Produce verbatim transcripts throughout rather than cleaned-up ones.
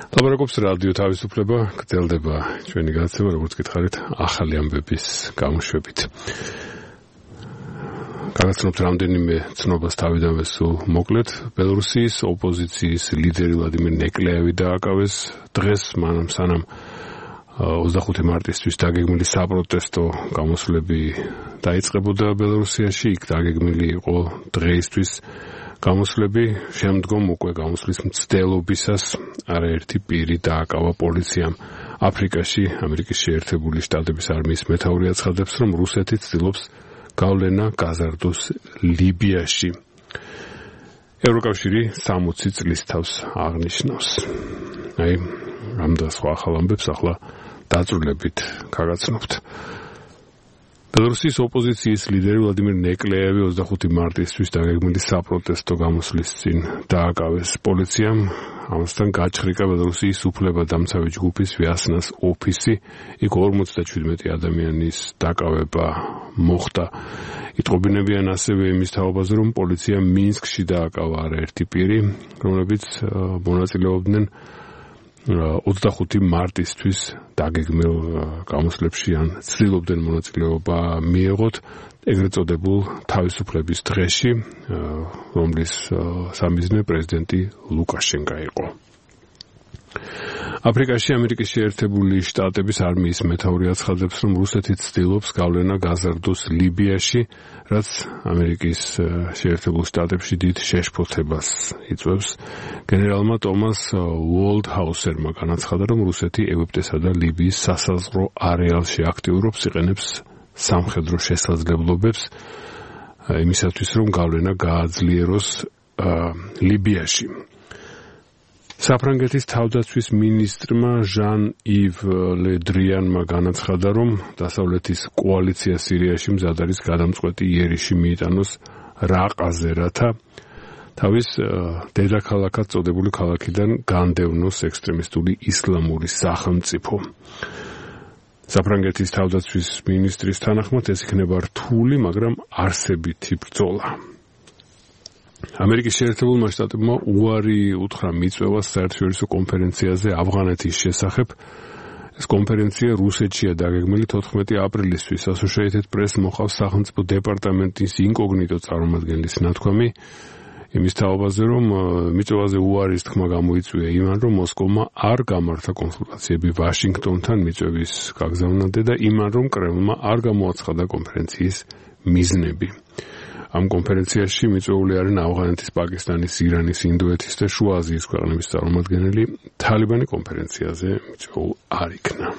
ლაპარაკობს რადიო თავისუფლება, გრძელდება ჩვენი გადაცემა, როგორც გითხარით, ახალი ამბების გამოშვებით. გაგაცნობთ რამდენიმე ცნობას თავიდანვე სულ მოკლედ. ბელორუსიის ოპოზიციის ლიდერი ვლადიმირ ნეკლეევი დააკავეს დღეს, მანამ სანამ ოცდახუთი მარტისთვის დაგეგმილი საპროტესტო გამოსვლები დაიწყებოდა ბელორუსიაში. იქ დაგეგმილი იყო დღეისთვის გამოსვლები, შემდგომ უკვე გამოსვლის მცდელობისას არაერთი პირი დააკავა პოლიციამ. აფრიკაში ამერიკის შეერთებული შტატების არმიის მეთაური აცხადებს, რომ რუსეთი ცდილობს გავლენა გაზარდოს ლიბიაში. ევროკავშირი სამოცი წლის თავს აღნიშნავს. აი, რამდენ სხვა ახალ ამბებს ახლა დაწვრილებით გაგაცნობთ. ბელორუსიის ოპოზიციის ლიდერი ვლადიმირ ნეკლეევი ოცდახუთი მარტისთვის დაგეგმილი საპროტესტო გამოსვლის წინ დააკავეს პოლიციამ. ამასთან გაჩხრიკა ბელორუსიის უფლებადამცავი ჯგუფის ვიასნას ოფისი. იქ ორმოცდაჩვიდმეტი ადამიანის დაკავება მოხდა. იტყობინებიან ასევე იმის თაობაზე, რომ პოლიციამ მინსკში დააკავა არაერთი პირი, რომლებიც მონაწილეობდნენ ოცდახუთი მარტისთვის დაგეგმილ გამოსვლებში ან ცდილობდნენ მონაწილეობა მიეღოთ ეგრეთ წოდებულ თავისუფლების დღეში, რომლის სამიზნე პრეზიდენტი ლუკაშენკო იყო. აფრიკაში ამერიკის შეერთებული შტატების არმიის მეთაური აცხადებს, რომ რუსეთი ცდილობს გავლენა გაზარდოს ლიბიაში, რაც ამერიკის შეერთებულ შტატებში დიდ შეშფოთებას იწვევს. გენერალმა ტომას უოლდჰაუსერმა განაცხადა, რომ რუსეთი ეგვიპტესა და ლიბიის სასაზღვრო არეალში აქტიურობს, იყენებს სამხედრო შესაძლებლობებს იმისათვის, რომ გავლენა გააძლიეროს ლიბიაში. საფრანგეთის თავდაცვის მინისტრმა ჟან-ივ ლე-დრიანმა განაცხადა, რომ დასავლეთის კოალიცია სირიაში მზად არის გადამწყვეტი იერიში მიიტანოს რაყაზე, რათა თავის დედაქალაქად წოდებული ქალაქიდან განდევნოს ექსტრემისტული ისლამური სახელმწიფო. საფრანგეთის თავდაცვის მინისტრის თანახმად ეს იქნება რთული, მაგრამ არსებითი ბრძოლა. ამერიკის შეერთებულმა შტატებმა უარი უთხრა მიწვევას საერთაშორისო კონფერენციაზე ავღანეთის შესახებ. ეს კონფერენცია რუსეთშია დაგეგმილი თოთხმეტი აპრილისთვის. Associated Press მოყავს სახელმწიფო დეპარტამენტის ინკოგნიტო წარმომადგენლის ნათქვამი იმის თაობაზე, რომ მიწვევაზე უარის თქმა გამოიწვია იმან, რომ მოსკოვმა არ გამართა კონსულტაციები ვაშინგტონთან მიწვევის გაგზავნამდე და იმან, რომ კრემლმა არ გამოაცხადა კონფერენციის მიზნები. ამ კონფერენციაში მიწვეული არიან ავღანეთის, პაკისტანის, ირანის, ინდოეთის და შუა აზიის ქვეყნების წარმომადგენელი. თალიბანი კონფერენციაზე მიწვეულ არ იქნა.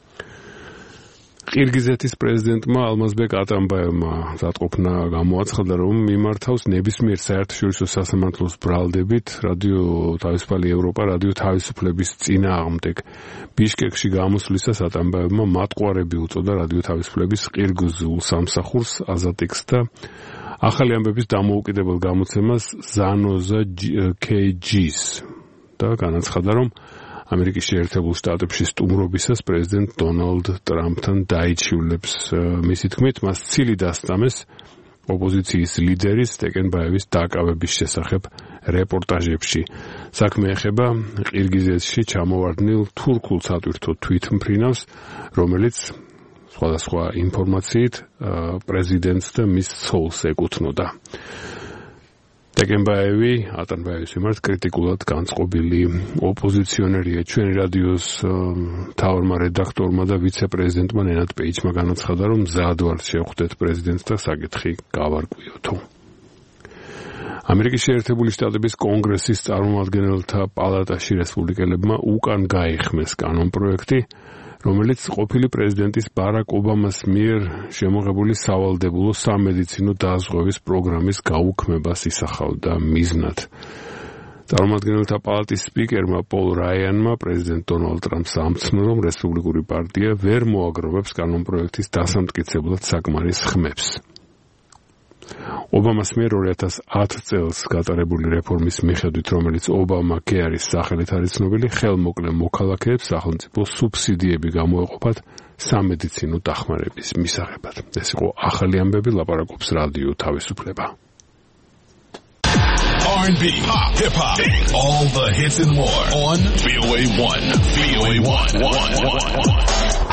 ყირგიზეთის პრეზიდენტმა ალმაზბეკ ატამბაევმა დატყოფნა გამოაცხადა, რომ მიმართავს ნებისმიერ საერთაშორისო სასამართლოს ბრალდებით რადიო თავისუფალი ევროპა რადიო თავისუფლების წინააღმდეგ. ბიშკეკში გამოსვლისას ატამბაევმა მატყუარები უწოდა რადიო თავისუფლების ყირგიზულ სამსახურს აზატექს და ახალი ამბების დამოუკიდებელ გამოცემას ზანოზა კეი ჯის და განაცხადა, რომ ამერიკის შეერთებულ შტატებში სტუმრობისას პრეზიდენტ დონალდ ტრამპთან დაიჩივლებს. მისი თქმით, მას ცილი დასწამეს ოპოზიციის ლიდერის ტეკენბაევის დაკავების შესახებ რეპორტაჟებში. საქმე ეხება ყირგიზეთში ჩამოვარდნილ თურქულ სატვირთო თვითმფრინავს, რომელიც სხვადასხვა ინფორმაციით პრეზიდენტს და მის ცოლს ეკუთვნოდა. ტეკენბაევი ატამბაევის მიმართ კრიტიკულად განწყობილი ოპოზიციონერია. ჩვენი რადიოს მთავარმა რედაქტორმა და ვიცე-პრეზიდენტმა ნენად პეიჯმა განაცხადა, რომ მზად ვართ შევხვდეთ პრეზიდენტს და საკითხი გავარკვიოთო. ამერიკის შეერთებული შტატების კონგრესის წარმომადგენელთა პალატაში რესპუბლიკელებმა უკან გაიხმეს კანონპროექტი, რომელიც ყოფილი პრეზიდენტის ბარაკ ობამას მიერ შემოღებული სავალდებულო სამედიცინო დაზღვევის პროგრამის გაუქმებას ისახავდა მიზნად. წარმომადგენელთა პალატის სპიკერმა პოლ რაიანმა პრეზიდენტ დონალდ ტრამპს ამცნო, რომ რესპუბლიკური პარტია ვერ მოაგროვებს კანონპროექტის დასამტკიცებლად საკმარის ხმებს. ობამას მიერ ორი ათას ათი წელს გატარებული რეფორმის მიხედვით, რომელიც ობამა კეარის სახელით არის ცნობილი, ხელმოკლე მოქალაქეებს სახელმწიფო სუბსიდიები გამოეყოფათ სამედიცინო დახმარების მისაღებად. ეს იყო ახალი ამბები, ლაპარაკობს რადიო თავისუფლება. R and B, pop, hip hop, all the hits and more on V O A one. V O A one. one, one, one.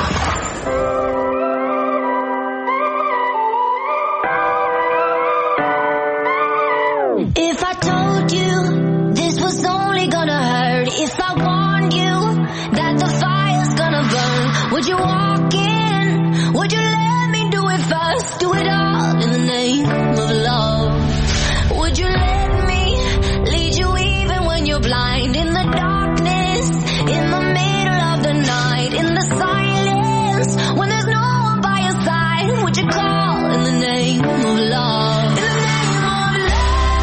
If I told you this was only gonna hurt, if I warned you that the fire's gonna burn, would you walk in? Would you let me do it first? Do it all in the name of love. Would you let me lead you even when you're blind? In the darkness, in the middle of the night, in the silence, when there's no one by your side, would you call in the name of love? In the name of love.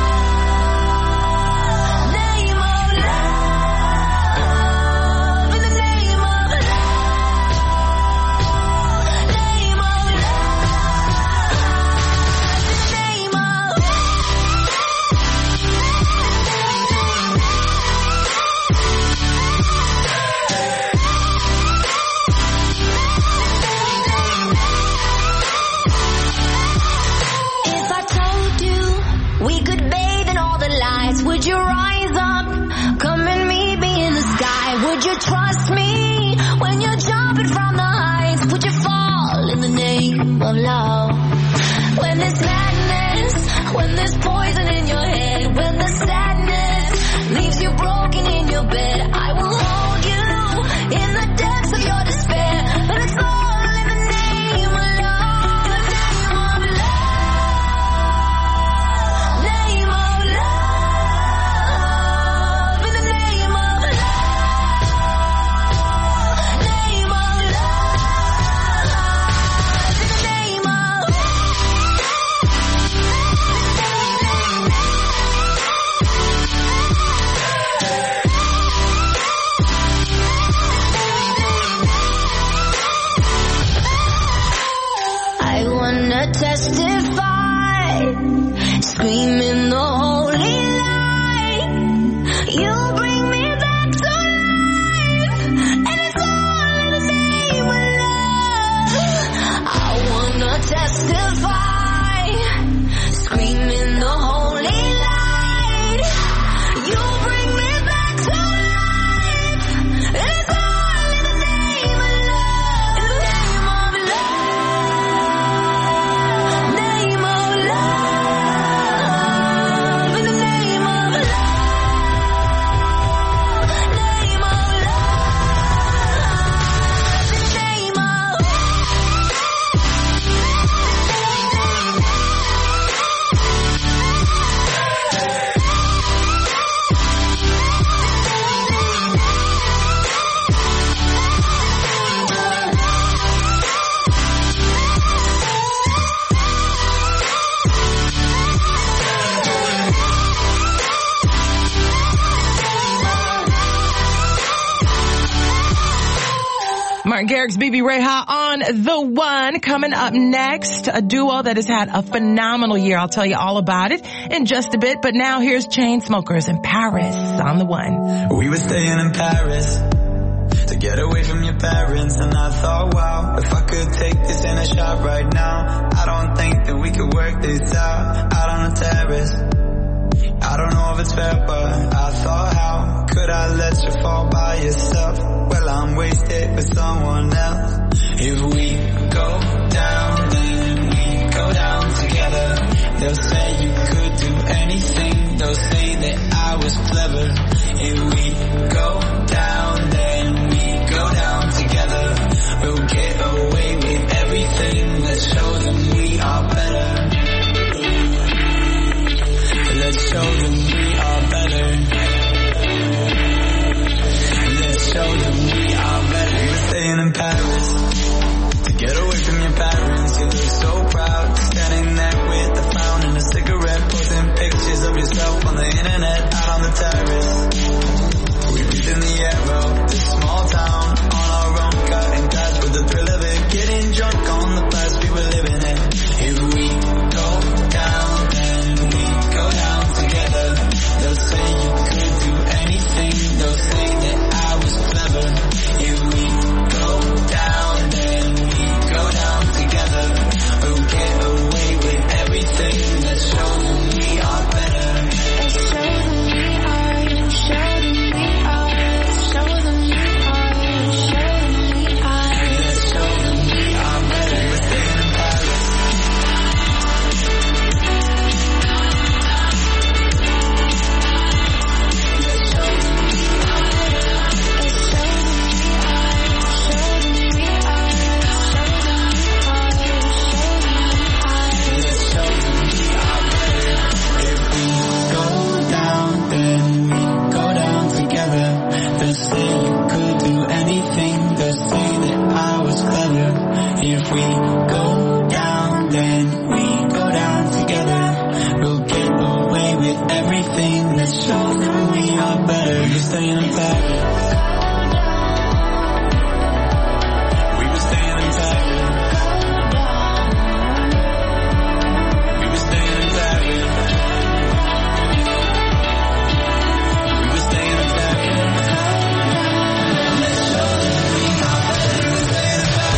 Would you rise up, come and meet me in the sky? Would you trust me when you're jumping from the heights? Would you fall in the name of love? When there's madness, when there's poison in your head, when the sadness leaves you broken in your bed, I will hold you in the depths of your despair. And it's all in the name of love. In the name of love. Name of love. Testify, screaming the holy light. You bring me back to life, and it's all in the name of love. I wanna testify, screaming the holy light. You bring me back to life, and it's all in the name of love. In the name of love. Martin Garrix, B B Reha on The One. Coming up next, a duo that has had a phenomenal year. I'll tell you all about it in just a bit. But now here's Chainsmokers in Paris on The One. We were staying in Paris to get away from your parents, and I thought, wow, if I could take this in a shot right now, I don't think that we could work this out, out on the terrace. I don't know if it's fair, but I thought, how could I let you fall by yourself? Well, I'm wasted with someone else. If we go down, then we go down together. They'll say you could do anything. They'll say that I was clever. If we go down, then we go down together. We'll get away with everything. Let's show them we are better. Let's show them we are better. Let's show them we are better. We were staying in Paris to get away from your parents. You look so proud, standing there with a frown and a cigarette, posting pictures of yourself on the internet, out on the terrace. We breathe in the air of this small town on our own, cutting glass with the thrill of it, getting drunk on the past we were living in. If we go down, then we go down together. They'll say you could do anything. They'll say that I was clever. If we go down, then we go down together. We'll get away with everything. Let's show them we are better. Let's show everything that shows that we are better. We were staying in Paris. We were staying in Paris. We were staying in Paris. We were staying in Paris. Let's show them we are better. We were staying in Paris.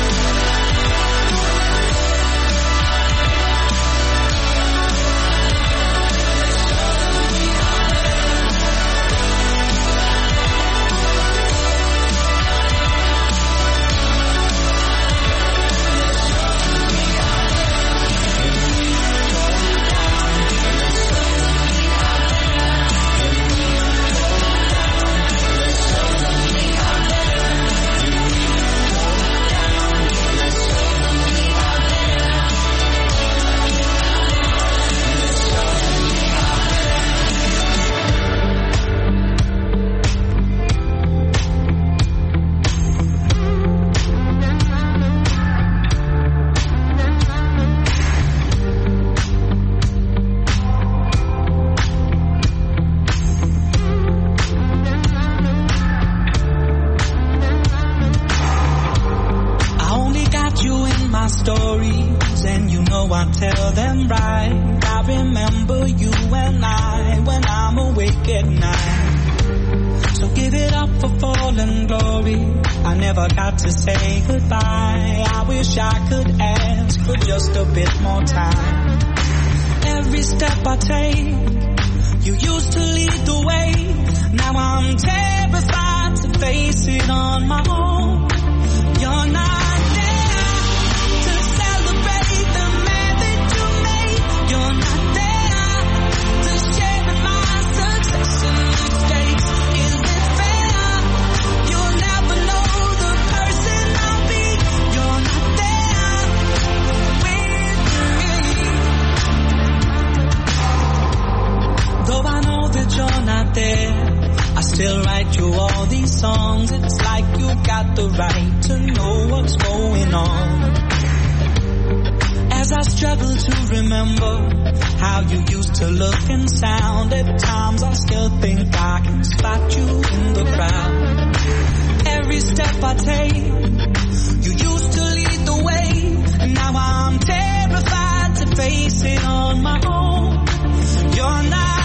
Stories, and you know I tell them right. I remember you and I when I'm awake at night. So give it up for fallen glory. I never got to say goodbye. I wish I could ask for just a bit more time. Every step I take, you used to lead the way. Now I'm terrified to face it on my own. You're not you're not there. I still write you all these songs. It's like you got the right to know what's going on. As I struggle to remember how you used to look and sound, at times I still think I can spot you in the crowd. Every step I take, you used to lead the way, and now I'm terrified to face it on my own. You're not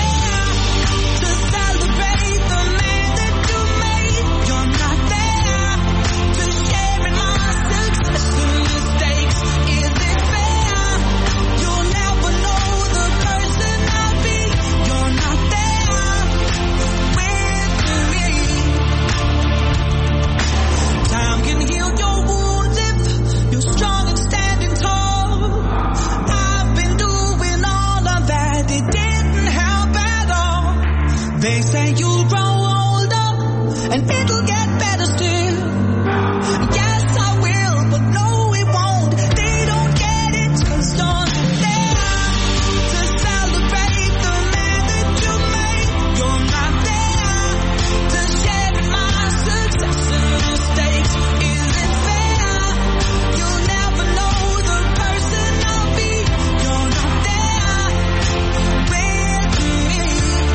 they say you'll grow older and it'll get better still. Yes, I will, but no, it won't. They don't get it, 'cause you're not there to celebrate the man that you made. You're not there to share in my success and mistakes. Is it fair? You'll never know the person I'll be. You're not there with me.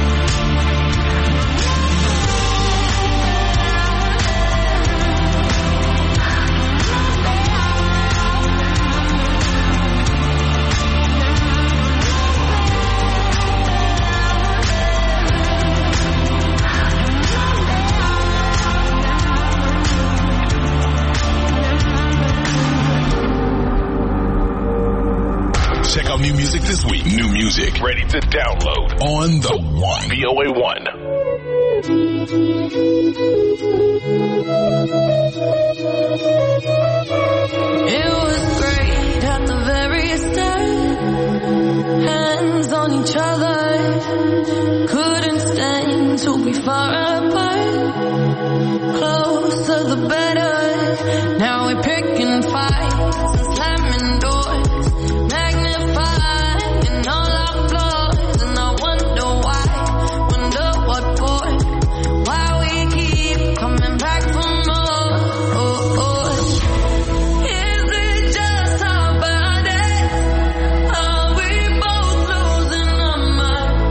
Check out new music this week. New music ready to download on the One. V O A one. It was great at the very start. Hands on each other. Couldn't stand to be far apart. Closer the better. Now we're picking fights and slamming doors. Magnifying all our flaws. And I wonder why. Wonder what for. Why we keep coming back for more. Oh, oh. Is it just our bodies? Are we both losing our minds?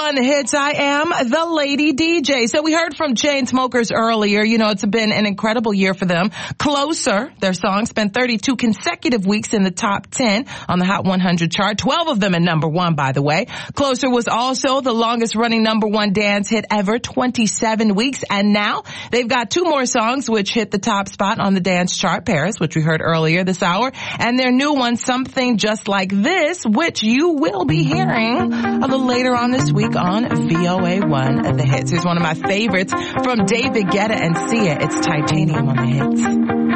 one The Hits. I am the Lady D J. So we heard from Chainsmokers earlier. You know, it's been an incredible year for them. Closer, their song, spent thirty-two consecutive weeks in the top ten on the Hot one hundred chart. twelve of them in number one, by the way. Closer was also the longest running number one dance hit ever, twenty-seven weeks. And now they've got two more songs which hit the top spot on the dance chart, Paris, which we heard earlier this hour, and their new one, Something Just Like This, which you will be hearing a little later on this week on V O A one The Hits. Here's one of my favorites from David Guetta and Sia. It's Titanium on The Hits.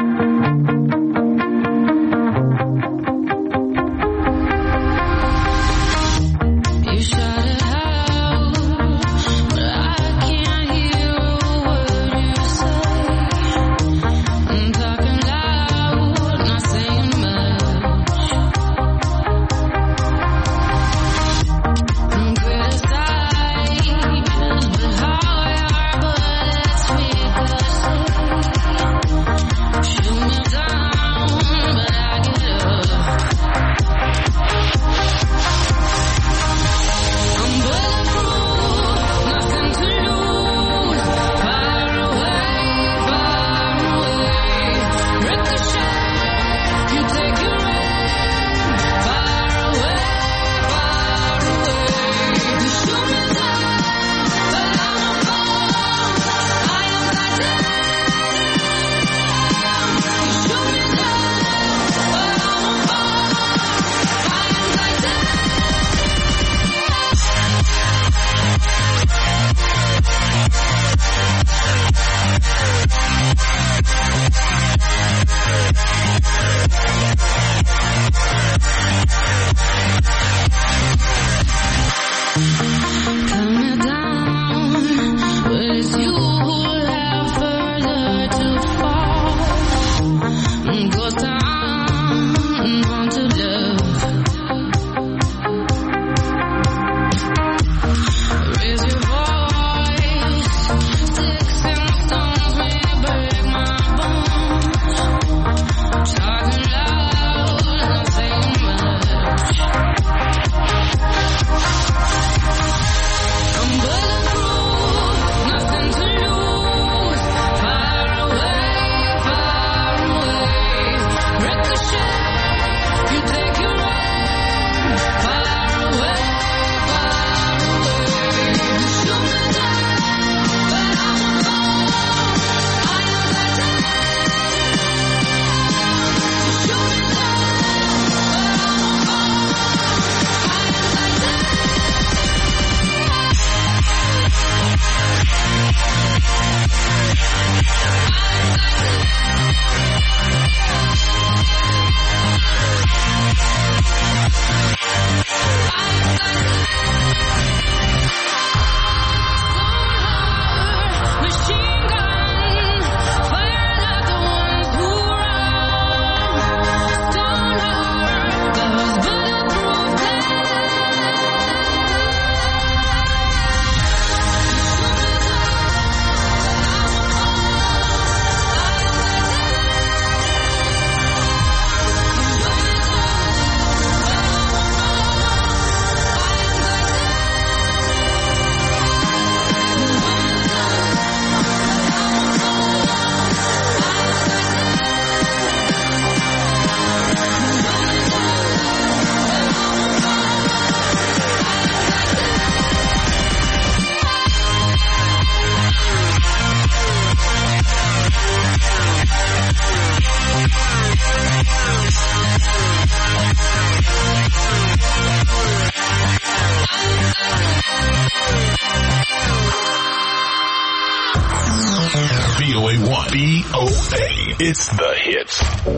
V O A one. V O A. It's the hits.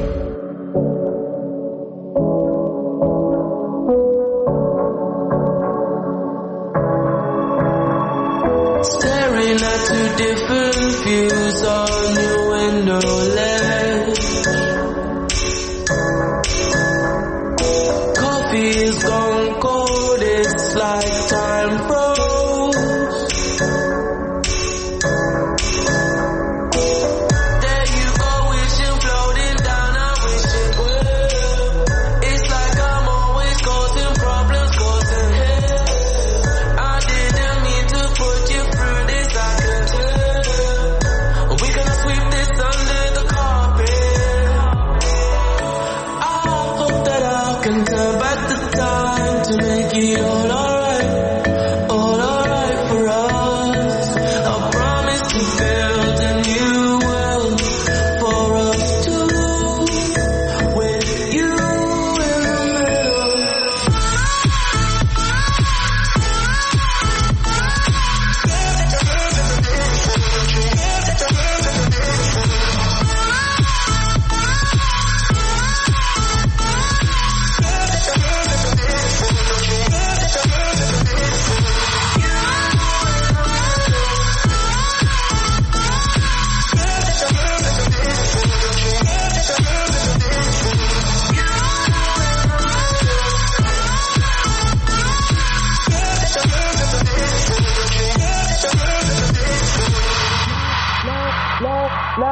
Staring at two different views on your window ledge. Coffee is gone cold, it's like time froze. There you go, wishing, floating down, I wish it would. It's like I'm always causing problems, causing hell. I didn't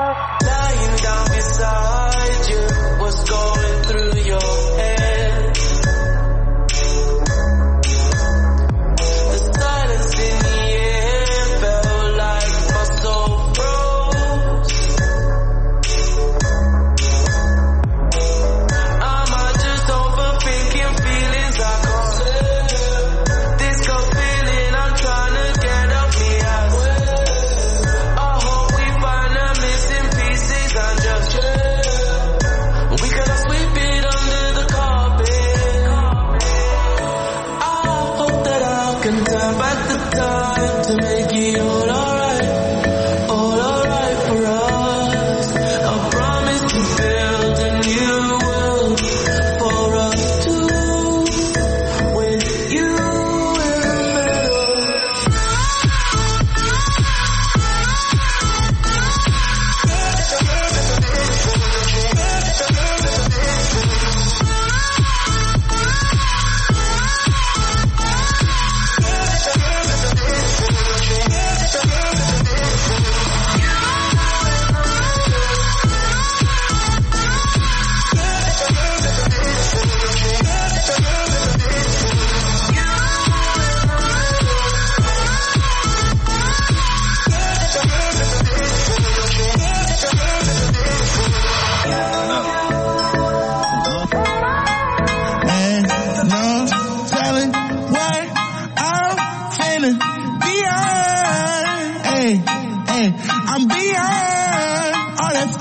Lying down beside you, what's going through your head? The silence in the air felt like my soul froze. Am I just overthinking feelings I can't live? This gut feeling I'm trying to get off me ass. I hope we find the missing pieces and just chill. We cannot sweep it under the carpet. I hope that I can turn back the time to make it all alright, all alright for us. I promise to build a new world for us two, with you in the middle. And no telling what I'm feeling beyond. Hey, hey, I'm beyond all that.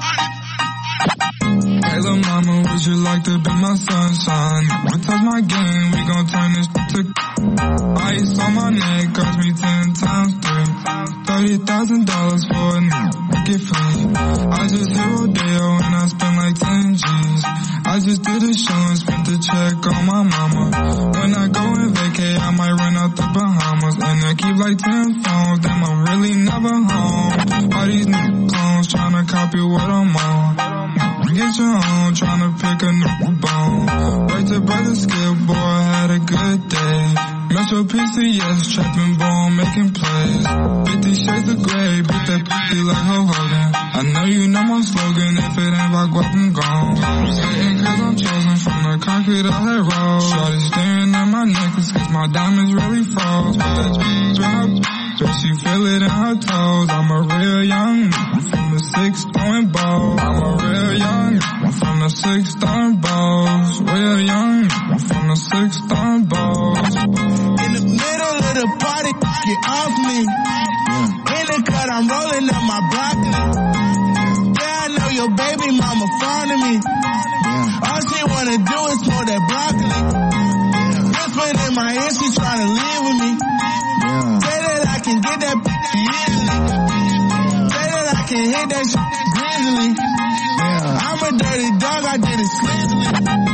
Hey, little mama, would you like to be my sunshine? I touch my game, we gon' turn this to ice on my neck, cost me ten times three. Thirty thousand dollars for a get free. I just hit Rodeo and I spent like ten G's. I just did a show and spent the check on my mama. When I go and vacay, I might run out the Bahamas. And I keep like ten phones, damn, I'm really never home. All these new clones tryna copy what I'm on. Get your own, tryna pick a new bone. Right to brother Skip, boy, I had a good day. Metro P C S, trapping bone, making plays. Fifty shades of gray, beat that pussy like Hulk Hogan. I know you know my slogan, if it ain't about guap, I'm gone. Sitting cause I'm chosen from the concrete I had rolled. Shorty staring at my necklace cause my diamonds really froze. Put that drop, but she feel it in her toes. I'm a real young from the six throwing balls. I'm a real young from the six throwing balls. Real young from the six throwing balls. In the middle of the party, get off me. In the cut, I'm rolling up my broccoli. Yeah, I know your baby mama fond of me. All she wanna do is smoke that broccoli. Whispering in my ear, she tryna live with me. Say that I can get that easily. Say that I can hit that shit grizzly. I'm a dirty dog, I did it sleazily.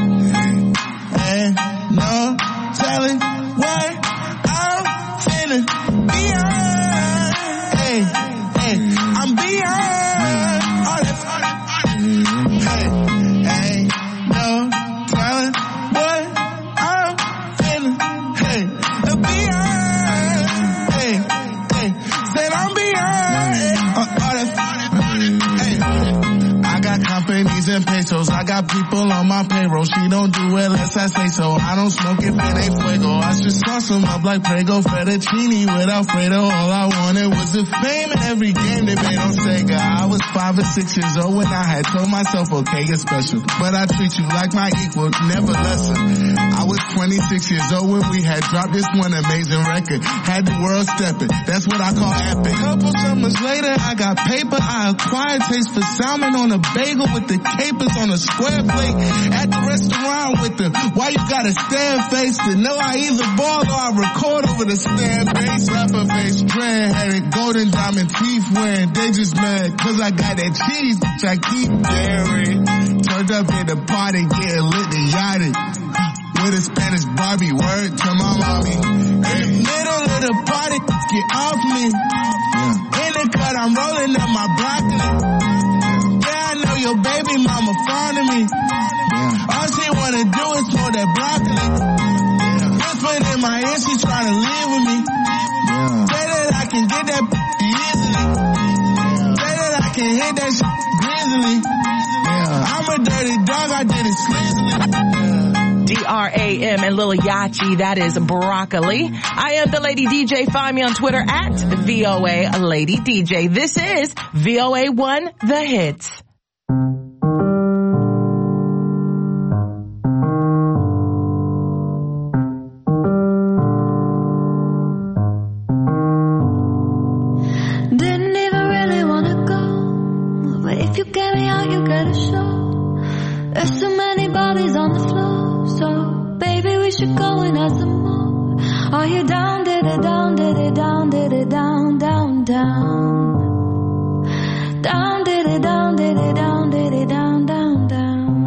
Ain't no telling what I'm feeling beyond. Hey, hey, I'm beyond all that. Hey, ain't no telling what I'm feeling. Hey, beyond. Hey, hey, said I'm beyond all that. Hey, I got companies and pesos. I got people on my payroll. She don't do it unless I say so. I don't smoke if it ain't fuego. I just sauce them up like Prego fettuccine with Alfredo. All I wanted was the fame in every game they made on Sega. I was five or six years old when I had told myself, okay, you're special, but I treat you like my equal, never lesser. I was twenty-six years old when we had dropped this one amazing record. Had the world stepping. That's what I call epic. Couple summers later, I got paper. I acquired taste for salmon on a bagel with the capers on a square plate. At the restaurant with the why you gotta stare face to know I either ball or I record over the stand face. Rapper face, dread headed, golden diamond teeth wearing. They just mad cause I got that cheese which I keep daring. Turned up at the party, getting lit and yachted. With a Spanish Barbie, word to my mommy. In the middle of the party, get off me. In the cut, I'm rolling up my broccoli. Yeah, I know your baby mama fond of me. All she wanna do is smoke that broccoli. Whispering in my ear, she tryna live with me. Say that I can get that easily. Say that I can hit that that shit grizzly. Yeah, I'm a dirty dog, I did it sleazily. D R A M and Lil Yachty, that is broccoli. I am the Lady D J. Find me on Twitter at V O A Lady D J. This is V O A one, The Hits. Didn't even really wanna go, but if you get me out, you get a show. There's so many bodies on the floor, so baby we should go and have some more. Are you down, did it down, did it down, did it down, down, down. Down, did it down, did it down, did it down, down, down.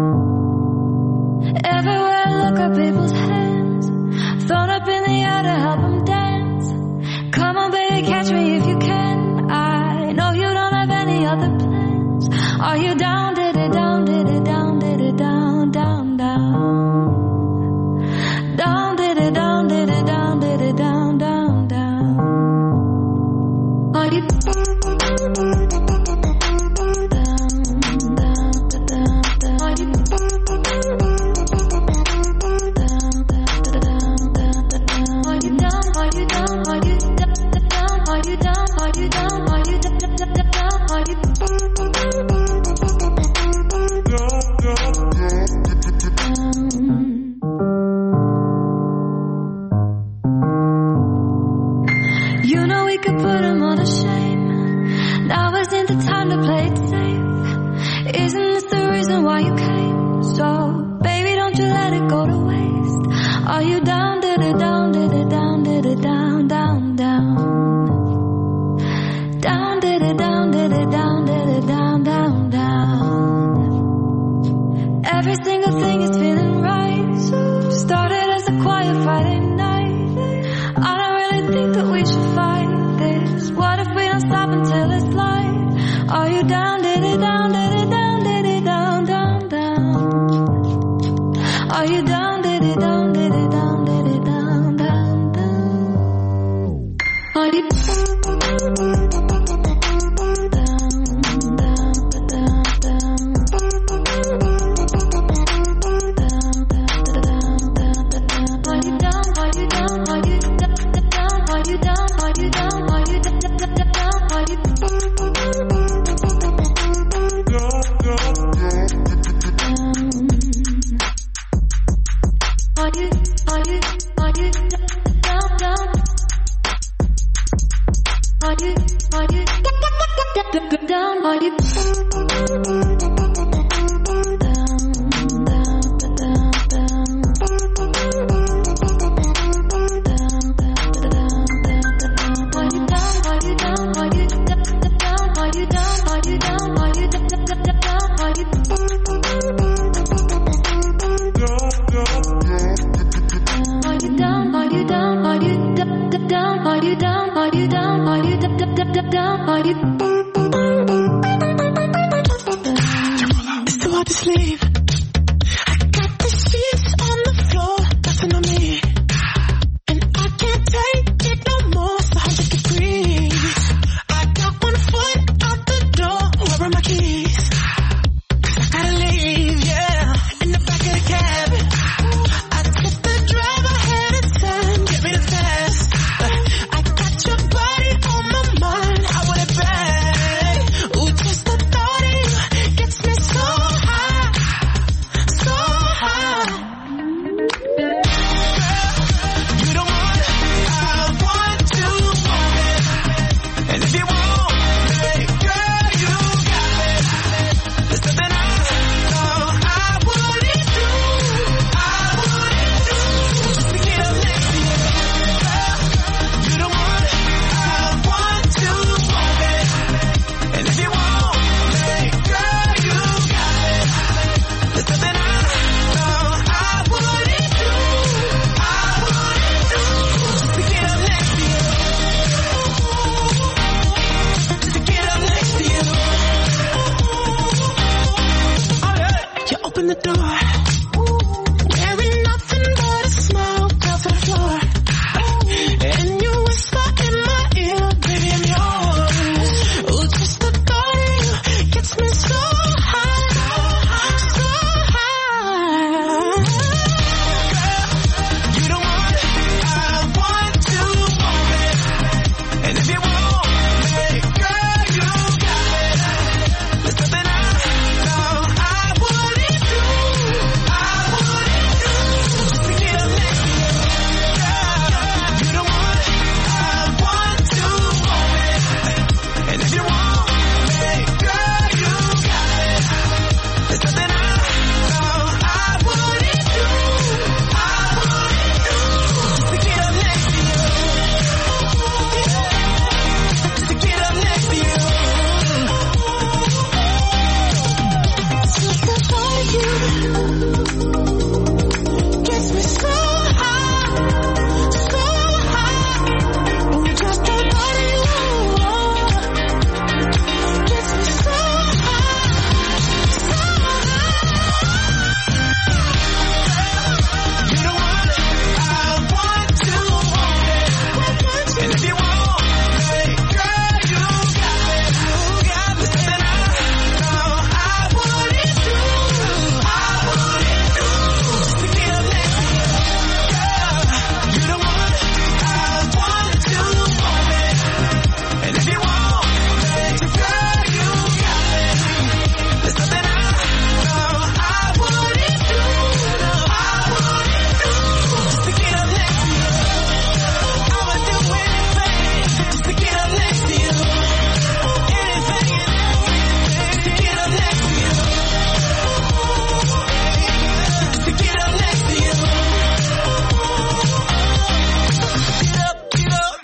Everywhere I look at people's hands, thrown up in the air to help them dance. Come on baby, catch me if you can. I know you don't have any other plans. Are you down, did it down, did it down, did it down, down, down. Down, did it down, did it down, did it down, down, down. Are you You know we could put him on a shame. Now isn't the time to play it safe. Isn't this the reason why you came? So, baby, don't you let it go to waste. Are you down, did it down, did it down, did it down, down, down. Down, did it down, did it down, did it down, down, down. Every single thing is feeling right. Started as a quiet Friday night. I don't really think that we should fight this. What if we don't stop until it's light? Are you down, did it down, did it down, did it down, down, down. Are you down, did it down, did it down, did it down, down, down. Are you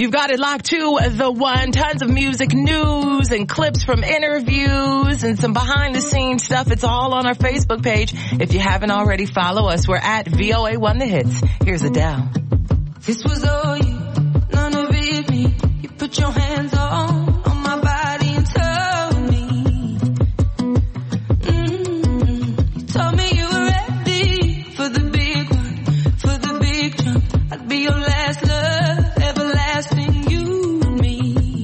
You've got it locked to The One. Tons of music, news, and clips from interviews and some behind-the-scenes stuff. It's all on our Facebook page. If you haven't already, follow us. We're at V O A one The Hits. Here's Adele. This was all you, none of it me. You put your hands on, on my body and told me. Mm, you told me you were ready for the big one, for the big jump. I'd be your last love, everlasting, you and me.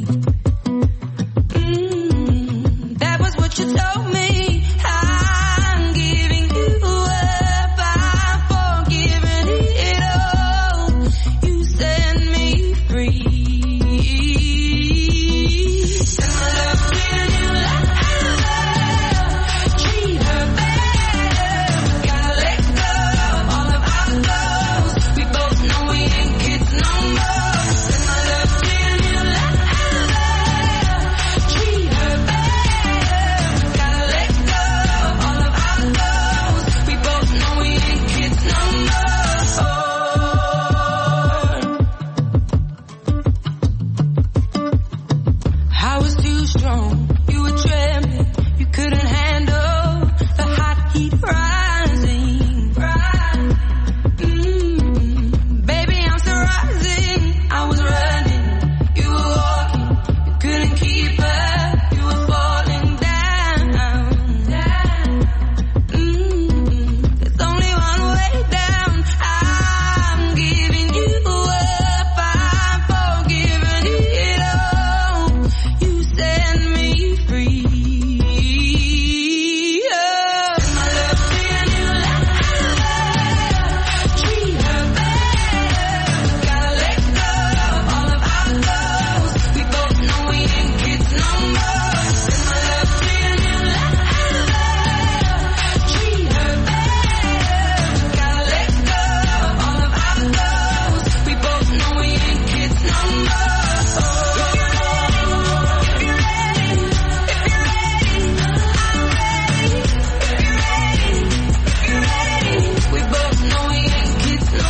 Mm, that was what you told me. I'm giving you up, I'm forgiving it all. You set me free. Send my love to your new lover. Treat her better. Gotta let go of all of our goals. We both know we ain't kids no more. Send my love to your new lover. Treat her better. Gotta let go of all of our goals. We both know we ain't kids no more. I was too strong, you were trembling, you couldn't handle the hot heat rising. Mm, baby, I'm still rising. I was running, you were walking, you couldn't keep up, you were falling down. Mm, there's only one way down. I'm giving you up, I'm forgiving it all. You set me free. Oh, my love to your new lover. Treat her better. Gotta let go of all of our goals. We both know we ain't kids no more. Send my love to your new lover. Treat her better. Gotta let go of all of our goals. We both know we ain't kids no more. If you're ready, if you're ready, if you're ready, I'm ready. If you're ready, if you're ready, we both know we ain't kids no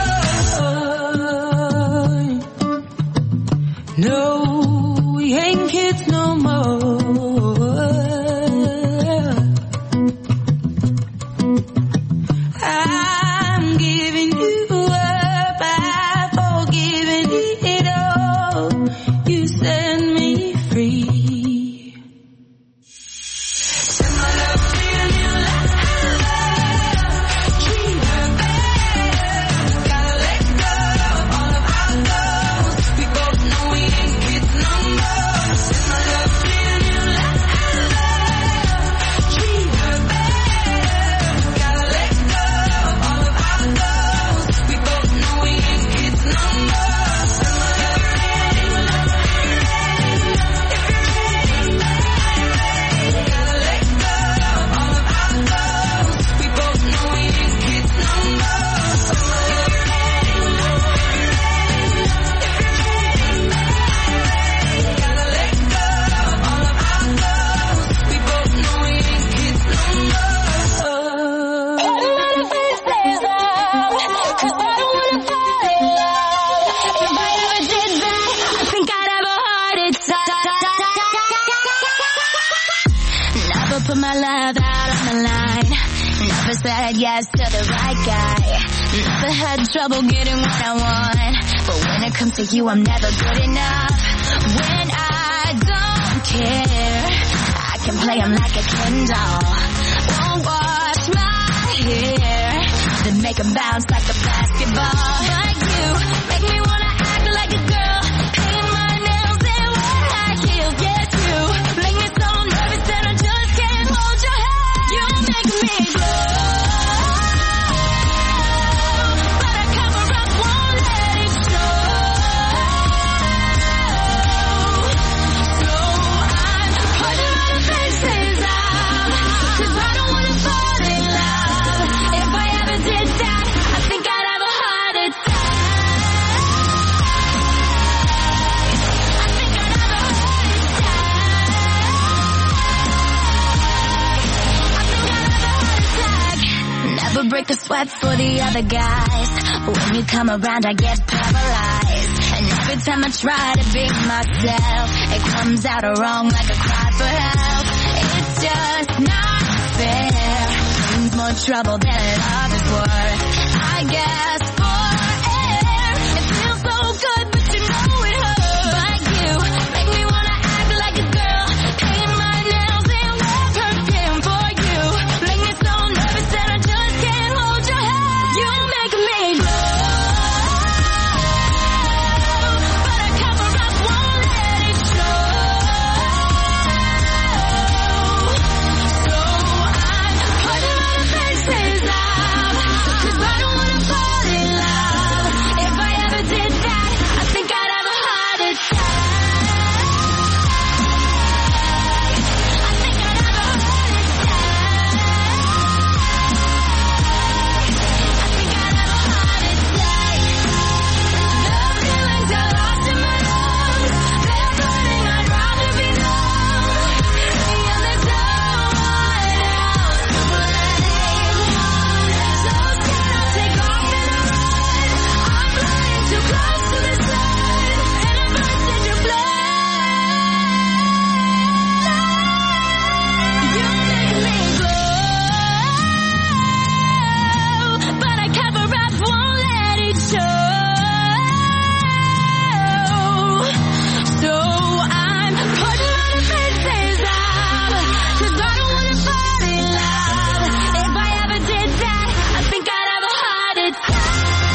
more. No, we ain't kids no more. I'm giving you up, I'm forgiving it all. You set me free. Send my love to your new lover. Treat her better. Gotta let go of all of our goals. We both know we ain't kids no more. Send my love to your new lover. Treat her better. Gotta let go of all of our goals. We both know we ain't kids no more. Send my love to your new lover. If you're ready, if you're ready, gotta let go of all of our goals. We both know we ain't kids no more. Send my love to your new lover. If you're ready, gotta let go of all of our goals. We both know we ain't kids no more. Cause I don't wanna fall in love. If I ever did that, I think I'd have a heart attack. Never put my love out on the line. Never said yes to the right guy. Never had trouble getting what I want. But when it comes to you, I'm never good enough. When I don't care, I can play 'em like a Ken doll. Won't wash my hair, then make 'em bounce like a basketball. Like you, make me wanna act like a girl, paint my nails and wear high heels. Yes, you make me so nervous that I just can't hold your hand. You make me glow, but I cover up, won't let it show. So I'm putting my defenses up, 'cause I don't wanna fall in love. If I ever did that, I think I'd have a heart attack. I think I'd have a heart attack. I think I'd have a heart attack. Never break a sweat for the other guys. When you come around, I get paralyzed. And And every time I try to be myself, it comes out wrong like a cry for help. It's just not fair. Seems more trouble than it offers worth. I guess for air, it feels so good, but you know it hurts. But you make me wanna act like a girl, paint my nails and wear perfume for you. Make me so nervous that I just can't hold your hand. You make me glow, but I cover up, won't let it show. So I'm putting my faces out, 'cause I don't wanna fall in love. If I ever did that, I think I'd have a heart attack. I think I'd have a heart attack. I think I'd have a heart attack. The feelings are lost in my lungs. They're burning, I'd rather be numb. Yeah, there's no one else to blame. So scared I'll take off and I run. I'm flying too close to the sun, and I burst into flame. You make me glow, but I cover up, won't let it show. So I'm putting my faces out, 'cause I don't wanna fall in love. If I ever did that, I think I'd have a heart attack.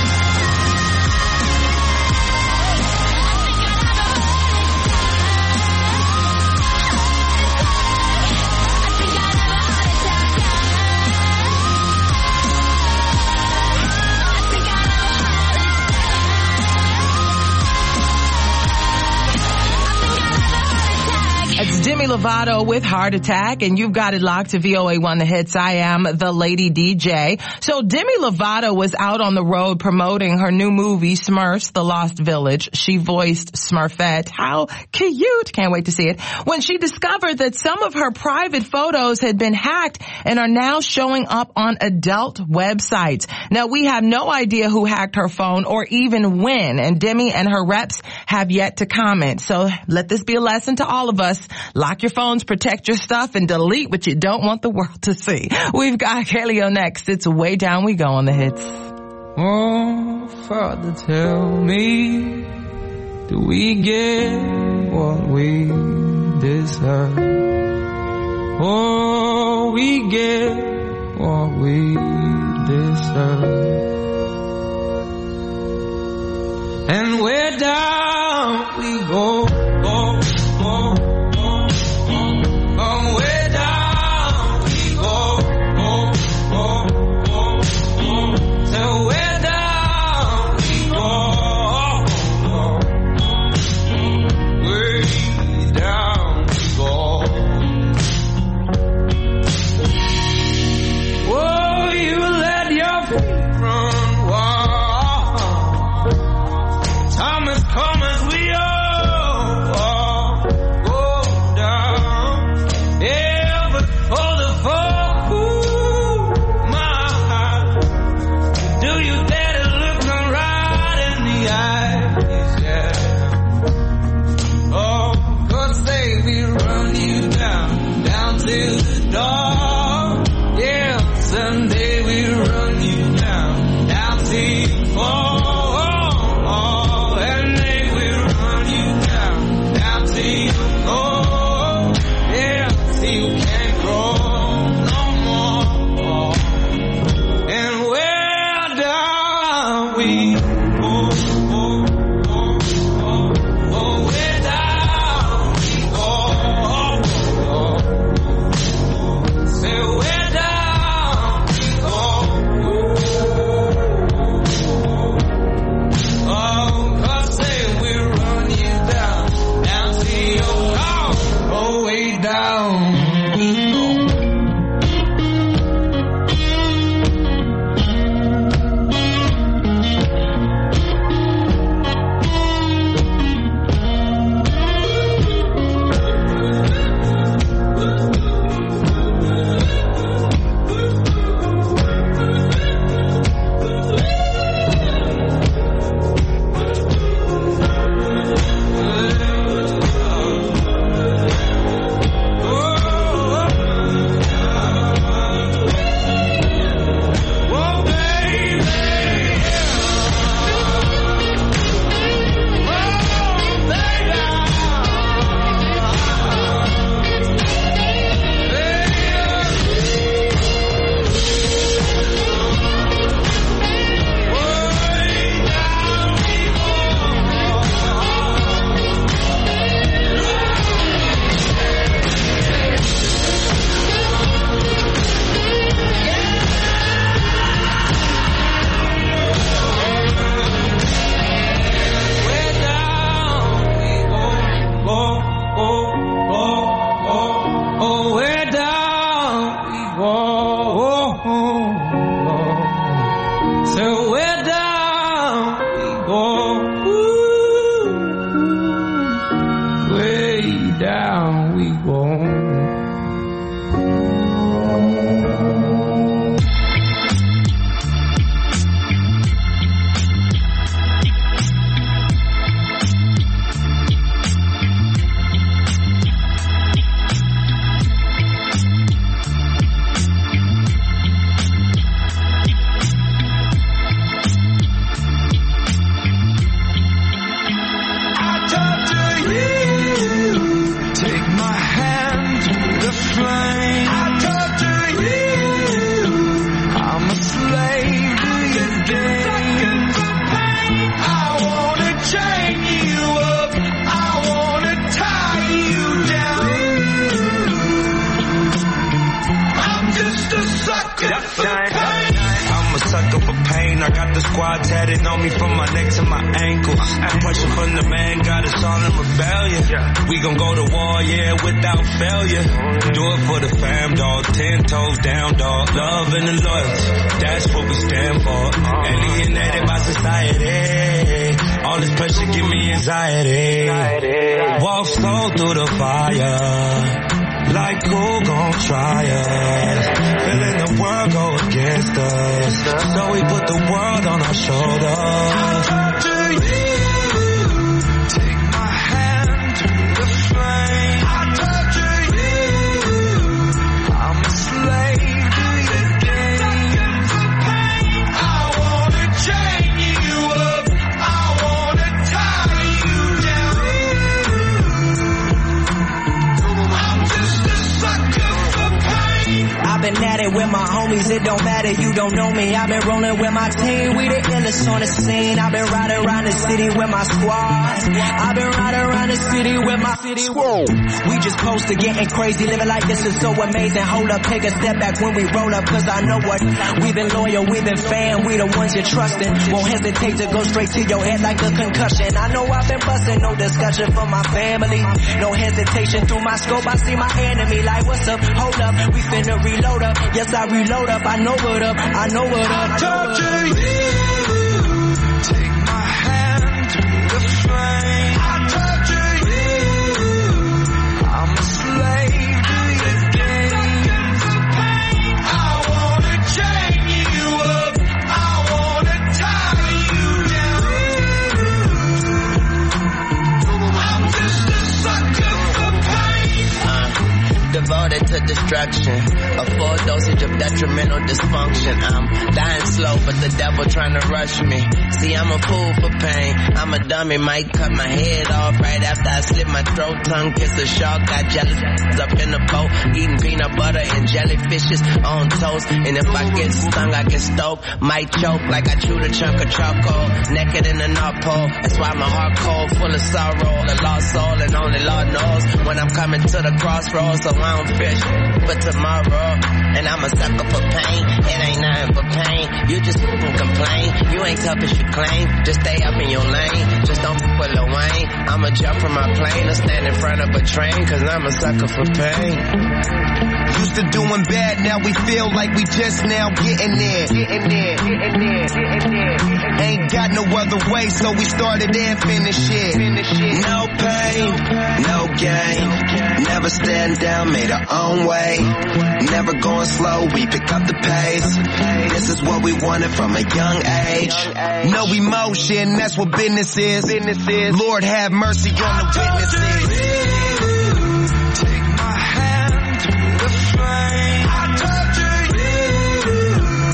It's Demi Lovato with Heart Attack, and you've got it locked to V O A one The Hits. I am the Lady D J. So Demi Lovato was out on the road promoting her new movie, Smurfs, The Lost Village. She voiced Smurfette. How cute. Can't wait to see it. When she discovered that some of her private photos had been hacked and are now showing up on adult websites. Now, we have no idea who hacked her phone or even when, and Demi and her reps have yet to comment. So let this be a lesson to all of us. Lock your phones, protect your stuff, and delete what you don't want the world to see. We've got Kaleo next. It's Way Down We Go on the Hits. Oh, Father, tell me, do we get what we deserve? Oh, we get what we deserve. And where down we go, go, go. Oh, way down we go, go, go, go, go. So way down we go, way down we go. Oh, you let your feet run wild. Time has come as we all sucker for pain. I'm a sucker for pain. I got the squad tatted on me from my neck to my ankles. Pressure from the man got us all in rebellion. We gon' go to war, yeah, without failure. Do it for the fam, dog. Ten toes down, dog. Love and the loyalty, that's what we stand for. Alienated by society. All this pressure give me anxiety. Walk slow through the fire. Like who gon' try us? Feeling the world go against us. So we put the world on our shoulders. Talk to you. Take my hand through the flame. I talk to you. I'm a slave to your game. I wanna chain you up. I wanna tie you down. I'm just a sucker for pain. I've been at it with my homies, it don't matter, you don't know me. I've been rolling with my team, we the illest on the scene. I've been riding around the city with my squad. I've been riding around the city with my squad. We just posted getting crazy, living like this is so amazing. Hold up, take a step back when we roll up, cause I know what. We've been loyal, we've been fan, we the ones you're trusting. Won't hesitate to go straight to your head like a concussion. I know I've been busting, no discussion for my family. No hesitation through my scope, I see my enemy like what's up, hold up, we finna reload up. Yes, I reload up, I know what up, I know what up. I talk to you. Take my hand through the flame. I talk to you. I'm a slave to your game. I wanna chain you up. I wanna tie you down. I'm just a sucker for pain. Uh, devoted to destruction. A full dosage of detrimental dysfunction. I'm dying slow, but the devil trying to rush me. See, I'm a fool for pain. I'm a dummy, might cut my head off right after I slit my throat. Tongue kiss a shark, got jelly up in the boat. Eating peanut butter and jellyfishes on toast. And if I get stung, I get stoked. Might choke like I chewed a chunk of charcoal. Naked in the North Pole. That's why my heart cold, full of sorrow. A lost soul, and only Lord knows when I'm coming to the crossroads. So I don't fish for tomorrow. And I'm a sucker for pain. It ain't nothing but pain. You just fucking complain. You ain't tough as you claim. Just stay up in your lane. Just don't fuck with Lil Wayne. I'ma jump from my plane or stand in front of a train. Cause I'm a sucker for pain. Used to doing bad, now we feel like we just now getting there. Getting there, getting there, getting there. Ain't got no other way, so we started and finished it. No pain, no gain. Never stand down, made our own way. Never going slow, we pick up the pace. This is what we wanted from a young age. No emotion, that's what business is. Lord have mercy on the witnesses. Take my hand through the flame. I talk to you.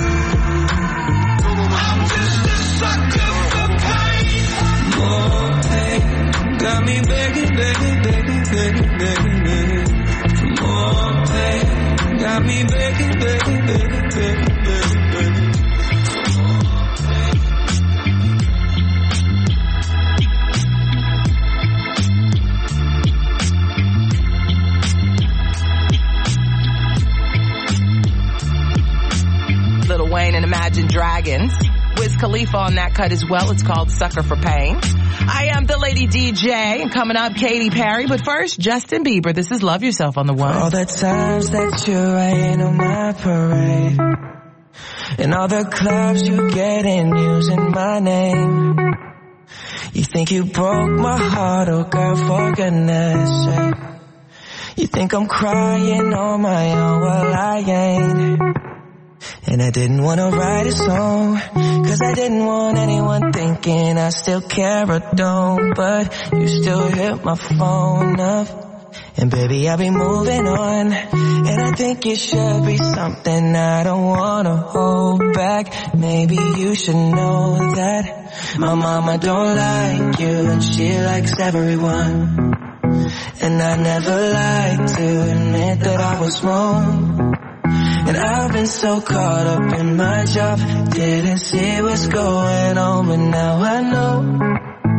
I'm just a sucker for pain. More pain got me begging, begging, begging, begging, begging, begging. More pain got me begging, begging, begging, begging, begging, begging. Lil Wayne and Imagine Dragons. Wiz Khalifa on that cut as well. It's called Sucker for Pain. I am the Lady D J, and coming up, Katy Perry. But first, Justin Bieber. This is Love Yourself on the One. All the times that you rain on my parade, and all the clubs you get in using my name. You think you broke my heart, oh girl, for goodness sake. You think I'm crying on my own, well I ain't. And I didn't want to write a song, cause I didn't want anyone thinking I still care or don't. But you still hit my phone up, and baby I'll be moving on. And I think it should be something I don't want to hold back. Maybe you should know that my mama don't like you, and she likes everyone. And I never liked to admit that I was wrong. And I've been so caught up in my job, didn't see what's going on, but now I know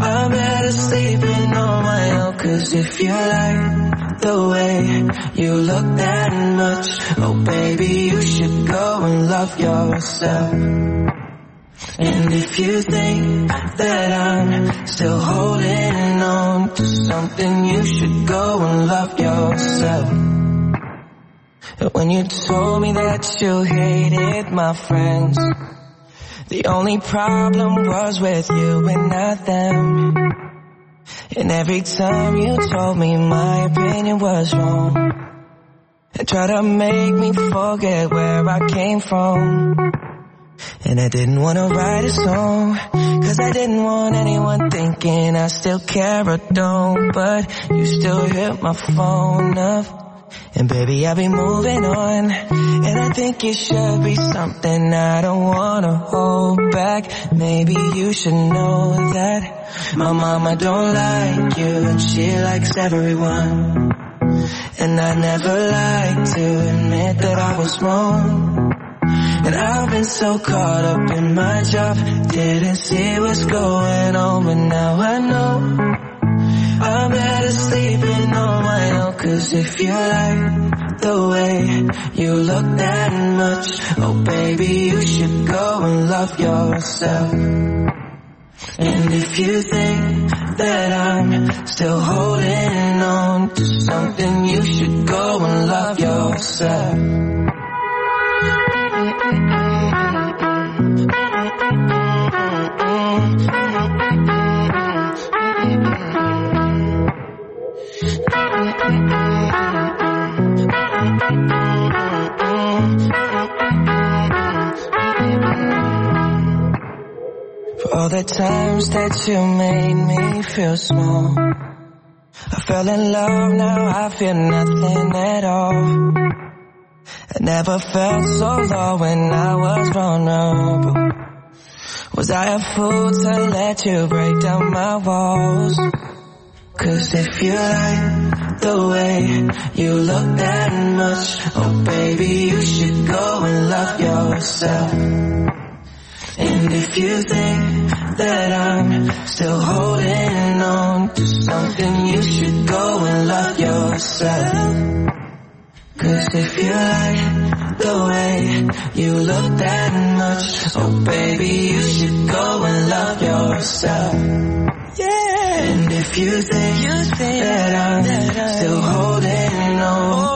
I'm better sleeping on my own. Cause if you like the way you look that much, oh baby, you should go and love yourself. And if you think that I'm still holding on to something, you should go and love yourself. When you told me that you hated my friends, the only problem was with you and not them. And every time you told me my opinion was wrong, and tried to make me forget where I came from. And I didn't want to write a song, cause I didn't want anyone thinking I still care or don't. But you still hit my phone up, and baby, I'll be moving on. And I think it should be something I don't wanna hold back. Maybe you should know that my mama don't like you, and she likes everyone. And I never liked to admit that I was wrong. And I've been so caught up in my job, didn't see what's going on. But now I know I'm better sleeping on my own. Cause if you like the way you look that much, oh baby, you should go and love yourself. And if you think that I'm still holding on to something, you should go and love yourself. For all the times that you made me feel small, I fell in love, now I feel nothing at all. I never felt so low when I was vulnerable. Was I a fool to let you break down my walls? Cause if you like the way you look that much, oh baby, you should go and love yourself. And if you think that I'm still holding on to something, you should go and love yourself. Cause if you like the way you look that much, oh baby, you should go and love yourself. Yeah. And if you think, you think that I'm that still holding on